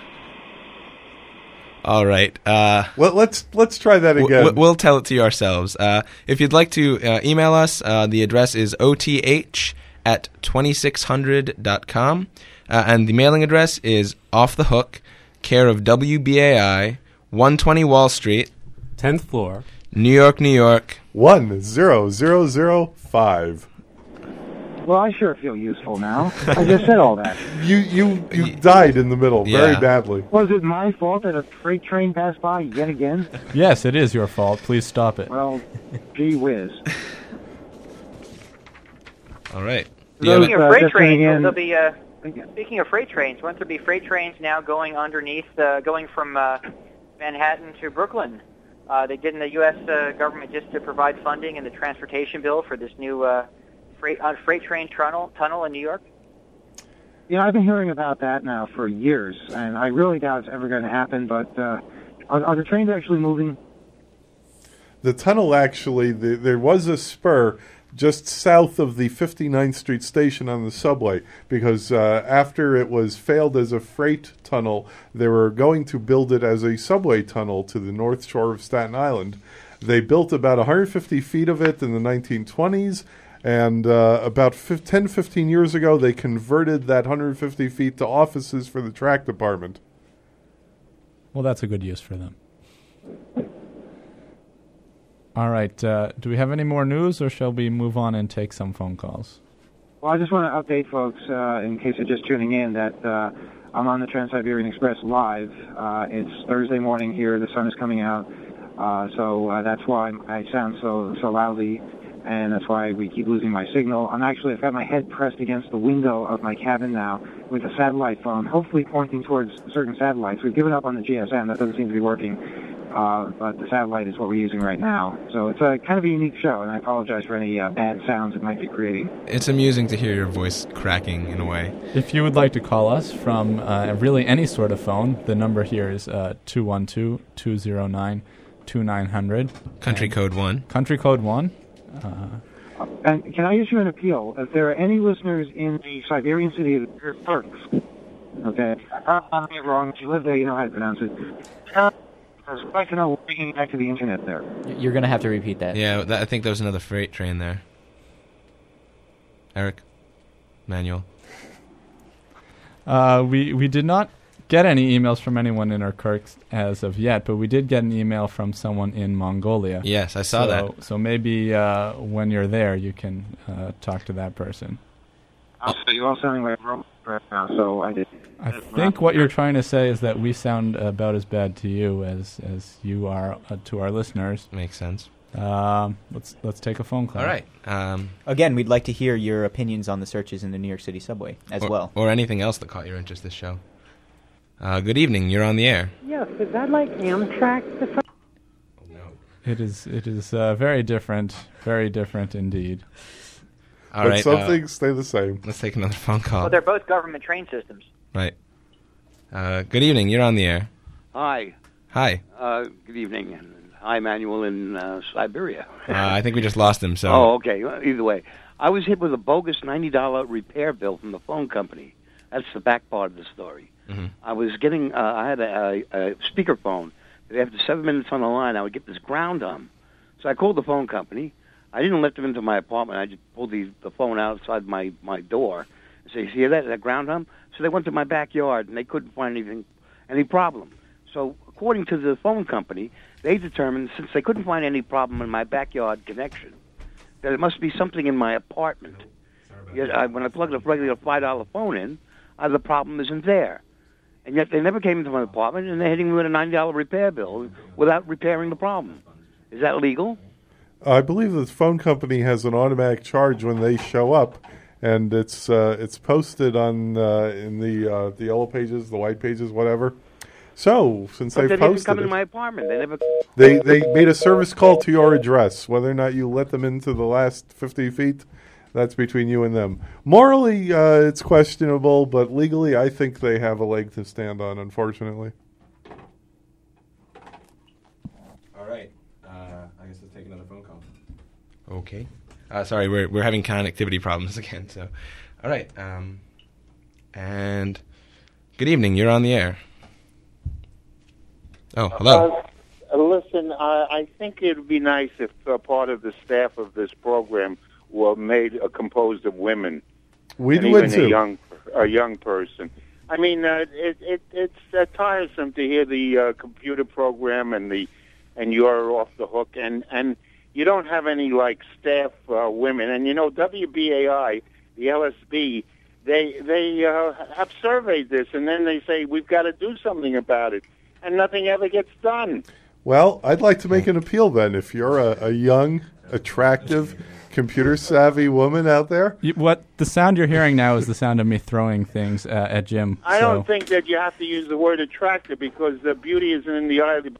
All right. Uh, well, let's let's try that again. W- we'll tell it to you ourselves. Uh, if you'd like to uh, email us, uh, the address is O T H at twenty-six hundred dot com, uh, and the mailing address is Off the Hook, care of W B A I, one twenty Wall Street, tenth floor, New York, New York, one zero zero zero five. Well, I sure feel useful now. I just said all that. You you you died in the middle very Yeah. badly. Was it my fault that a freight train passed by yet again? Yes, it is your fault. Please stop it. Well, gee whiz. All right. Speaking Uh, of freight just trains, coming in- there'll be. Uh, speaking of freight trains, won't there be freight trains now going underneath, uh, going from uh, Manhattan to Brooklyn? Uh, they did in the U S Uh, government just to provide funding in the transportation bill for this new uh, freight uh, freight train tunnel tunnel in New York. You know, I've been hearing about that now for years, and I really doubt it's ever going to happen, but uh, are, are the trains actually moving? The tunnel actually, the, there was a spur just south of the fifty-ninth Street station on the subway, because uh, after it was failed as a freight tunnel, they were going to build it as a subway tunnel to the north shore of Staten Island. They built about one hundred fifty feet of it in the nineteen twenties, and uh, about ten, fifteen years ago, they converted that one hundred fifty feet to offices for the track department. Well, that's a good use for them. All right. Uh, do we have any more news, or shall we move on and take some phone calls? Well, I just want to update folks, uh, in case they're just tuning in, that uh, I'm on the Trans-Siberian Express live. Uh, it's Thursday morning here. The sun is coming out. Uh, so uh, that's why I sound so so loudly, and that's why we keep losing my signal. I'm actually, I've got my head pressed against the window of my cabin now with a satellite phone, hopefully pointing towards certain satellites. We've given up on the G S M. That doesn't seem to be working. Uh, but the satellite is what we're using right now. So it's a kind of a unique show, and I apologize for any uh, bad sounds it might be creating. It's amusing to hear your voice cracking in a way. If you would like to call us from uh, really any sort of phone, the number here is uh, two one two, two zero nine, two nine zero zero. Country code one. Country code one. Uh, And can I issue an appeal? If there are any listeners in the Siberian city of Turks, okay, I'm it wrong. If you live there, you know how to pronounce it. I'd like to know what's bringing back to the internet there. You're going to have to repeat that. Yeah, that, I think there was another freight train there. Eric? Manuel? Uh, we we did not get any emails from anyone in Irkutsk as of yet, but we did get an email from someone in Mongolia. Yes, I saw so, that. So maybe uh, when you're there, you can uh, talk to that person. Also, you're all sounding like robots right now, so I did. I think what you're trying to say is that we sound about as bad to you as, as you are uh, to our listeners. Makes sense. Um, let's let's take a phone call. All right. Um, Again, we'd like to hear your opinions on the searches in the New York City subway as or, well. Or anything else that caught your interest this show. Uh, good evening. You're on the air. Yes, is that like Amtrak? It is it is uh, very different, very different indeed. All but right, some uh, things stay the same. Let's take another phone call. Well, they're both government train systems. Right. Uh, good evening. You're on the air. Hi. Hi. Uh, good evening. Hi, Manuel in uh, Siberia. Uh, I think we just lost him. So. Oh, okay. Well, either way, I was hit with a bogus ninety dollar repair bill from the phone company. That's the back part of the story. Mm-hmm. I was getting. Uh, I had a, a, a speakerphone. After seven minutes on the line, I would get this ground hum. So I called the phone company. I didn't let them into my apartment. I just pulled the, the phone outside my, my door and say, "You hear that? That ground hum?" So they went to my backyard, and they couldn't find anything, any problem. So according to the phone company, they determined, since they couldn't find any problem in my backyard connection, that it must be something in my apartment. Yet I, when I plugged a regular five dollar phone in, uh, the problem isn't there. And yet they never came into my apartment, and they're hitting me with a ninety dollar repair bill without repairing the problem. Is that legal? I believe the phone company has an automatic charge when they show up, and it's uh, it's posted on uh, in the uh, the yellow pages, the white pages, whatever. So since But they've they didn't posted come it, in my apartment. They never. they they made a service call to your address. Whether or not you let them into the last fifty feet, that's between you and them. Morally, uh, it's questionable, but legally, I think they have a leg to stand on, unfortunately. All right. Uh, I guess let's take another phone call. Okay. Uh, sorry, we're we're having connectivity problems again. So, all right. Um, and good evening. You're on the air. Oh, hello. Uh, listen, I, I think it would be nice if uh, part of the staff of this program were made uh, composed of women. We'd and win even too. a young a young person. I mean, uh, it, it it's uh, tiresome to hear the uh, computer program and the and you're off the hook, and and you don't have any like staff uh, women. And you know, W B A I, the L S B, they they uh, have surveyed this, and then they say we've got to do something about it, and nothing ever gets done. Well, I'd like to make an appeal then. If you're a, a young, attractive, computer-savvy woman out there. You, what the sound you're hearing now is the sound of me throwing things uh, at Jim. I so. don't think that you have to use the word attractive, because the beauty is in the eye of the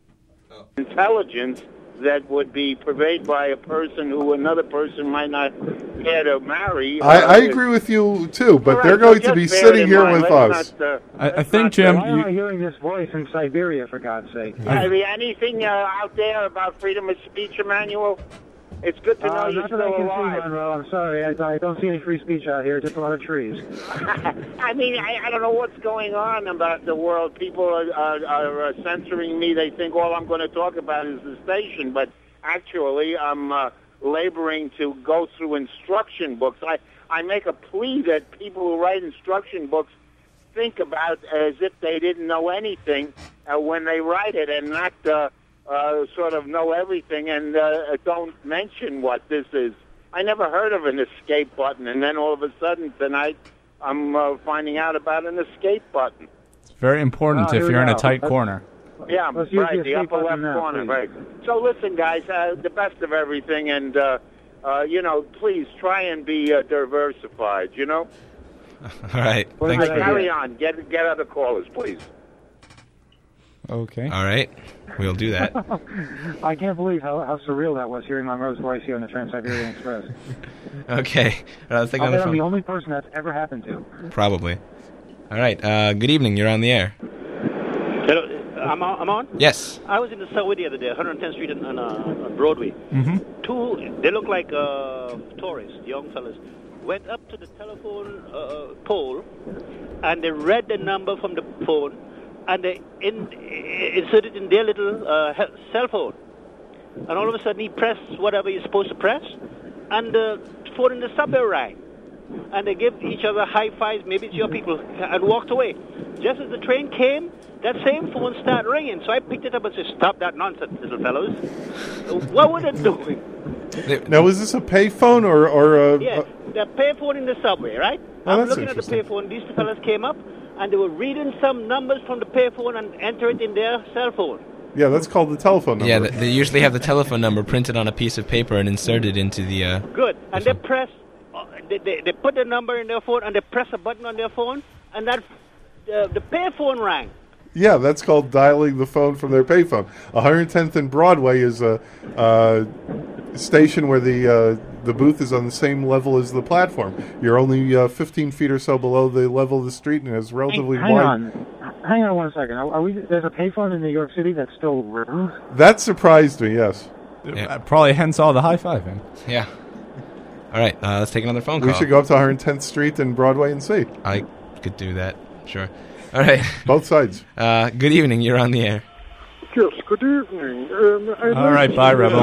intelligence that would be pervaded by a person who another person might not care to marry. I, Uh, I agree with you, too, but All they're right, going so to be just bear sitting in here mind, with let's us. not, uh, I, I let's think, not, Jim, uh, Why am I hearing this voice in Siberia, for God's sake? I mean, anything uh, out there about freedom of speech, Emmanuel? It's good to know Uh, you're not that I still can alive. see, Monroe. I'm sorry. I, I don't see any free speech out here, just a lot of trees. I mean, I, I don't know what's going on about the world. People are, are, are uh, censoring me. They think all I'm going to talk about is the station, but actually I'm uh, laboring to go through instruction books. I, I make a plea that people who write instruction books think about as if they didn't know anything uh, when they write it, and not uh, uh, sort of know everything and uh, don't mention what this is. I never heard of an escape button, and then all of a sudden tonight I'm uh, finding out about an escape button. It's very important Oh, here if we you're in a go. tight Let's- corner. Yeah, Let's use right, the the escape upper left button now, corner, please. right. So listen, guys, uh, the best of everything, and, uh, uh, you know, please try and be uh, diversified, you know? All right. All Thanks right, for carry on. Get, get other callers, please. Okay. All right. We'll do that. I can't believe how, how surreal that was, hearing Monroe's voice here on the Trans-Siberian Express. Okay. All right, let's take I'll another bet I'm the phone. only person that's ever happened to. Probably. All right. Uh, good evening. You're on the air. Hello, I'm on, I'm on? Yes. I was in the subway the other day, one hundred tenth Street and, and, uh, on Broadway. Mm-hmm. Two, they look like uh, tourists, young fellas, went up to the telephone uh, pole, and they read the number from the phone, and they in, inserted in their little uh, he- cell phone. And all of a sudden, he pressed whatever he's supposed to press, and the phone in the subway rang. And they give each other high fives, maybe it's your people, and walked away. Just as the train came, that same phone started ringing. So I picked it up and said, "Stop that nonsense, little fellows. What were they doing?" Now, is this a payphone or, or a... Yeah, the payphone in the subway, right? Oh, I'm that's looking at the interesting. payphone. These fellas came up, and they were reading some numbers from the payphone and enter it in their cell phone. Yeah, that's called the telephone number. Yeah, they, they usually have the telephone number printed on a piece of paper and inserted into the. Uh, Good. And they press, uh, they, they, they put the number in their phone and they press a button on their phone, and that uh, the payphone rang. Yeah, that's called dialing the phone from their payphone. one hundred tenth and Broadway is a uh, station where the uh, the booth is on the same level as the platform. You're only uh, fifteen feet or so below the level of the street, and it's relatively Hang wide. on. Hang on one second. Are, are we? There's a payphone in New York City that's still rude? That surprised me, yes. Uh, probably hence all the high-fiving. Yeah. All right, uh, let's take another phone call. We should go up to one hundred tenth Street and Broadway and see. I could do that, sure. All right. Both sides. Uh, good evening. You're on the air. Yes, good evening. Um, I'd All like right, to- bye, Rebel.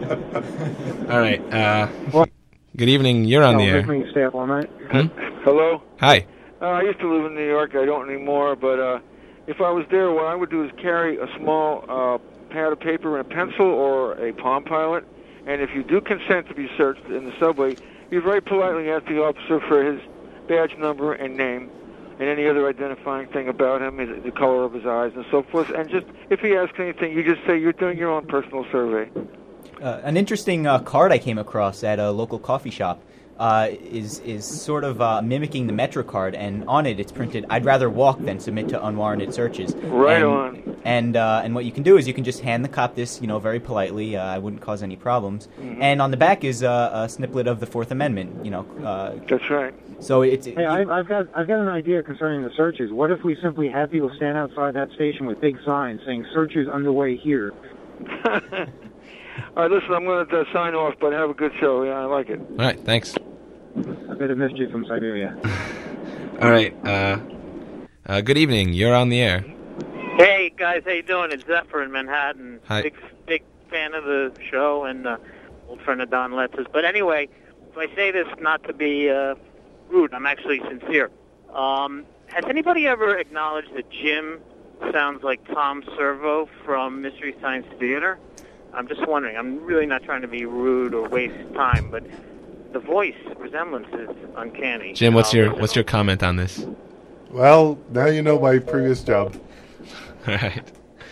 All right. Uh, good evening. You're on Oh, the air. good evening, staff all night. Hmm? Hello? Hi. Uh, I used to live in New York. I don't anymore. But uh, if I was there, what I would do is carry a small uh, pad of paper and a pencil or a Palm Pilot. And if you do consent to be searched in the subway, you very politely ask the officer for his badge number and name and any other identifying thing about him, his, the color of his eyes and so forth. And just if he asks anything, you just say you're doing your own personal survey. Uh, an interesting uh, card I came across at a local coffee shop uh, is is sort of uh, mimicking the Metro card, and on it it's printed, "I'd rather walk than submit to unwarranted searches." Right and, on. And uh, and what you can do is you can just hand the cop this, you know, very politely. Uh, I wouldn't cause any problems. Mhm. And on the back is uh, a snippet of the Fourth Amendment. You know. Uh, That's right. So it's. Hey, I, I've got I've got an idea concerning the searches. What if we simply have people stand outside that station with big signs saying "Searches underway here"? All right, listen, I'm going to uh, sign off, but have a good show. Yeah, I like it. All right, thanks. A bit of mischief from Siberia. All right. Uh, uh, good evening. You're on the air. Hey guys, how you doing? It's Zephyr in Manhattan. Hi. Big big fan of the show and uh, old friend of Don Letz's. But anyway, if I say this not to be uh, rude, I'm actually sincere. Um, has anybody ever acknowledged that Jim sounds like Tom Servo from Mystery Science Theater? I'm just wondering. I'm really not trying to be rude or waste time, but the voice resemblance is uncanny. Jim, what's Um, your what's your comment on this? Well, now you know my previous job. All right.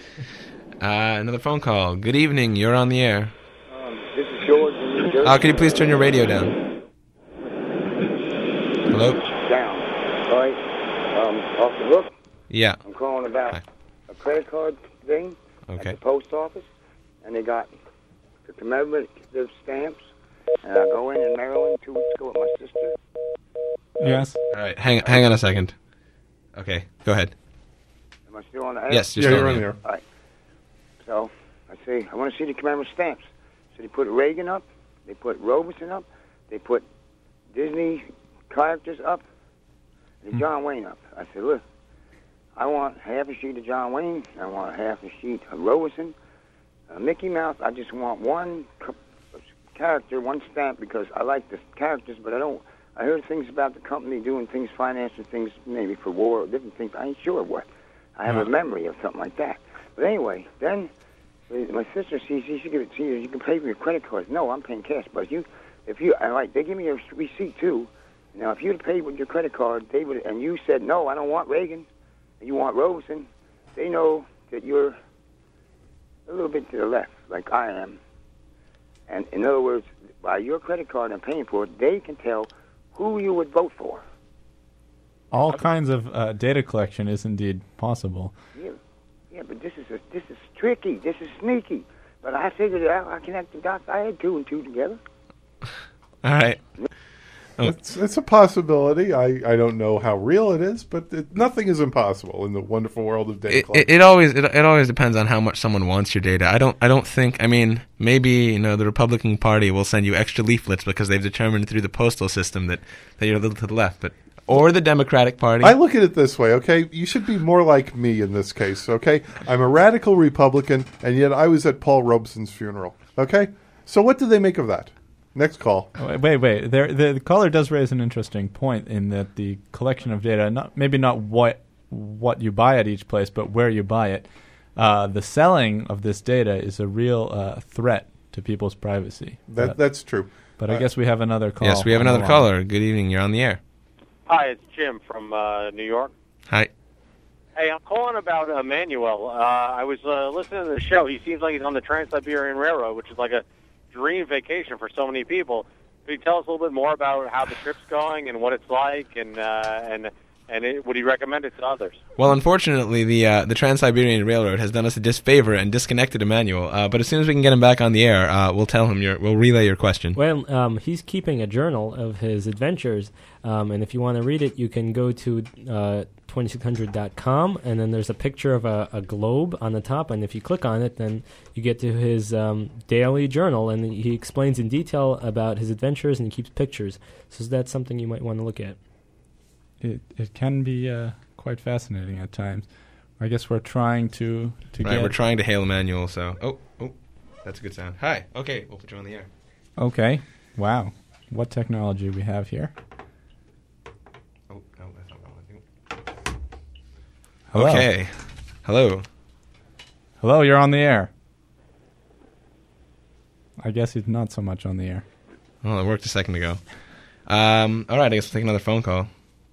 Uh, another phone call. Good evening. You're on the air. Um, this is George in New Jersey. Uh, can you please turn your radio down? Hello? Down. All right. Um, off the hook. Yeah. I'm calling about a credit card thing Okay. at the post office, and they got the commemorative stamps. And I go in in Maryland two weeks ago with my sister. Yes. All right. Hang hang on a second. Okay. Go ahead. Am I still on the air? Yes, you're Yeah, still you're on on the air. All right. So I say, I want to see the commemorative stamps. So they put Reagan up, they put Robeson up, they put Disney characters up, and John Wayne up. I said, look, I want half a sheet of John Wayne, I want half a sheet of Robeson, uh, Mickey Mouse. I just want one co- character, one stamp, because I like the characters, but I don't. I heard things about the company doing things, financing things, maybe for war or different things. I ain't sure what. I have a memory of something like that. But anyway, then my sister sees, she should give it to you. You can pay for your credit cards. No, I'm paying cash. But you, if you, I like, they give me a receipt too. Now, if you'd paid with your credit card, they would, and you said, no, I don't want Reagan, and you want Robeson, they know that you're a little bit to the left, like I am. And in other words, by your credit card and paying for it, they can tell who you would vote for. All kinds of uh, data collection is indeed possible. Yeah, yeah, but this is a, this is tricky. This is sneaky. But I figured it out. I connected the dots. I had two and two together. All right. Oh. It's, it's a possibility. I, I don't know how real it is, but it, nothing is impossible in the wonderful world of data It, collection. it, it always it, it always depends on how much someone wants your data. I don't I don't think I mean maybe you know the Republican Party will send you extra leaflets because they've determined through the postal system that, that you're a little to the left, but or the Democratic Party. I look at it this way, okay? You should be more like me in this case, okay? I'm a radical Republican, and yet I was at Paul Robeson's funeral, okay? So what do they make of that? Next call. Wait, wait. wait. There, the, the caller does raise an interesting point in that the collection of data, not maybe not what what you buy at each place, but where you buy it. Uh, the selling of this data is a real uh, threat to people's privacy. That but, that's true. But Uh, I guess we have another call. Yes, we have on the another line. caller. Good evening. You're on the air. Hi, it's Jim from uh, New York. Hi. Hey, I'm calling about uh, Manuel. Uh, I was uh, listening to the show. He seems like he's on the Trans-Siberian Railroad, which is like a dream vacation for so many people. Could you tell us a little bit more about how the trip's going and what it's like, and uh, and and it, would you recommend it to others? Well, unfortunately, the uh, the Trans-Siberian Railroad has done us a disfavor and disconnected Emmanuel. Uh, but as soon as we can get him back on the air, uh, we'll tell him your, we'll relay your question. Well, um, he's keeping a journal of his adventures, um, and if you want to read it, you can go to uh, twenty-six hundred dot com, and then there's a picture of a, a globe on the top, and if you click on it, then you get to his um, daily journal, and he explains in detail about his adventures, and he keeps pictures. So that's something you might want to look at. It it can be uh, quite fascinating at times. I guess we're trying to to right, get. we're trying to hail Emmanuel. So, oh, oh, that's a good sound. Hi. Okay, we'll put you on the air. Okay. Wow. What technology we have here? Oh, no, that's not what I want. Hello. Okay. Hello. Hello. You're on the air. I guess he's not so much on the air. Well, it worked a second ago. Um, all right. I guess we'll take another phone call.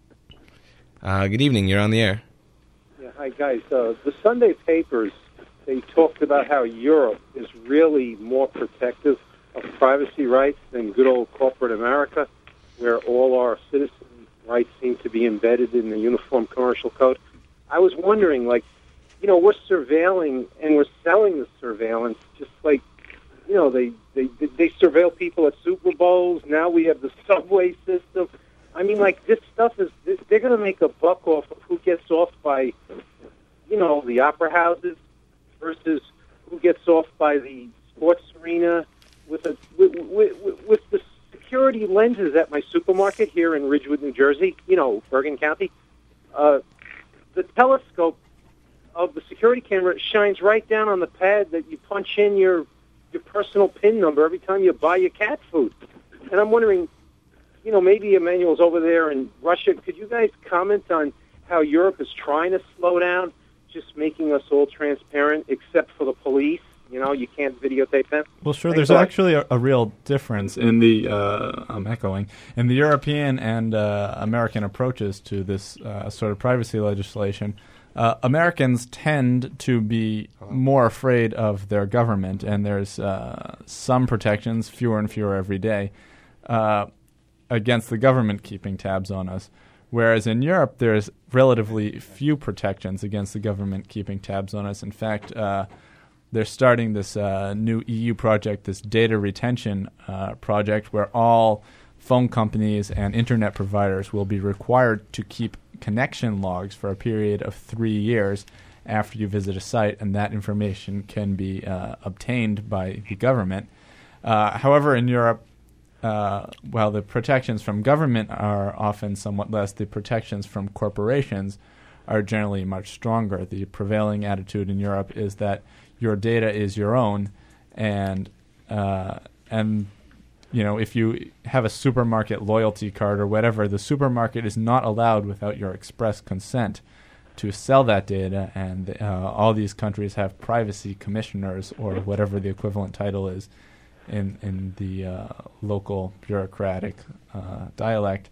Uh, good evening. You're on the air. Yeah, hi, guys. Uh, the Sunday papers, they talked about how Europe is really more protective of privacy rights than good old corporate America, where all our citizen rights seem to be embedded in the Uniform Commercial Code. I was wondering, like, you know, we're surveilling and we're selling the surveillance just like, you know, they, they, they surveil people at Super Bowls. Now we have the subway system. I mean, like, this stuff is, they're going to make a buck off of who gets off by, you know, the opera houses versus who gets off by the sports arena with a with, with, with the security lenses at my supermarket here in Ridgewood, New Jersey, you know, Bergen County. Uh, the telescope of the security camera shines right down on the pad that you punch in your, your personal PIN number every time you buy your cat food. And I'm wondering, you know, maybe Emmanuel's over there in Russia. Could you guys comment on how Europe is trying to slow down, just making us all transparent, except for the police? You know, you can't videotape them. Well, sure. Thanks There's a lot. actually a, a real difference in the uh, I'm echoing in the European and uh, American approaches to this uh, sort of privacy legislation. Uh, Americans tend to be more afraid of their government, and there's uh, some protections, fewer and fewer every day, uh, against the government keeping tabs on us. Whereas in Europe, there's relatively few protections against the government keeping tabs on us. In fact, uh, they're starting this uh, new E U project, this data retention uh, project, where all phone companies and internet providers will be required to keep connection logs for a period of three years after you visit a site, and that information can be uh, obtained by the government. Uh, however, in Europe, uh, while the protections from government are often somewhat less, the protections from corporations are generally much stronger. The prevailing attitude in Europe is that your data is your own, and uh, and you know, if you have a supermarket loyalty card or whatever, the supermarket is not allowed without your express consent to sell that data, and uh, all these countries have privacy commissioners, or whatever the equivalent title is in in the uh, local bureaucratic uh, dialect,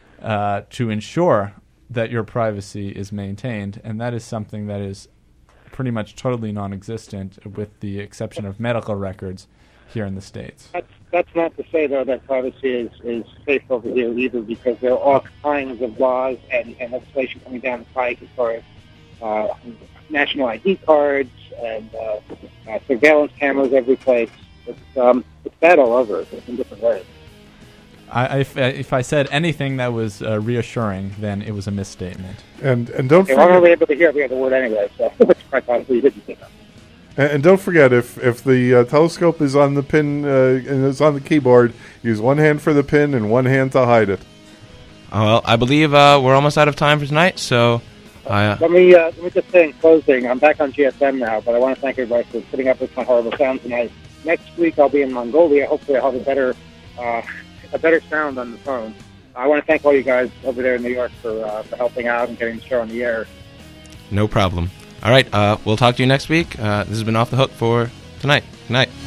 uh, to ensure that your privacy is maintained, and that is something that is pretty much totally non-existent, with the exception of medical records here in the States. That's, that's not to say, though, that privacy is, is safe over here either, because there are all kinds of laws and, and legislation coming down the pike as far as uh, national I D cards and uh, uh, surveillance cameras every place. It's, um, it's bad all over in different ways. I, if, if I said anything that was uh, reassuring, then it was a misstatement. And and don't Okay, forget, well, I'm only able to hear every other word anyway, so it's quite possible you didn't say that. and, and don't forget, if if the uh, telescope is on the pin uh, and is on the keyboard, use one hand for the pin and one hand to hide it. Oh, well, I believe uh, we're almost out of time for tonight, so I, uh, Let me uh, let me just say in closing, I'm back on G S M now, but I want to thank everybody for putting up with my horrible sound tonight. Next week I'll be in Mongolia. Hopefully I'll have a better uh, a better sound on the phone. I want to thank all you guys over there in New York for uh, for helping out and getting the show on the air. no problem. All right, uh, we'll talk to you next week. Uh, this has been Off the Hook for tonight. Good night.